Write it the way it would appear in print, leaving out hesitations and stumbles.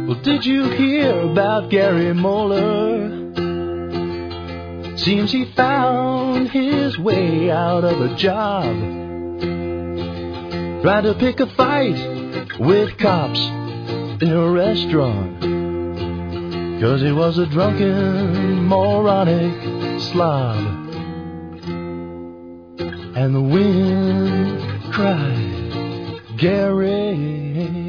Well, did you hear about Gary Moeller? Seems he found his way out of a job. Tried to pick a fight with cops in a restaurant, 'cause he was a drunken, moronic slob. And the wind cried, Gary,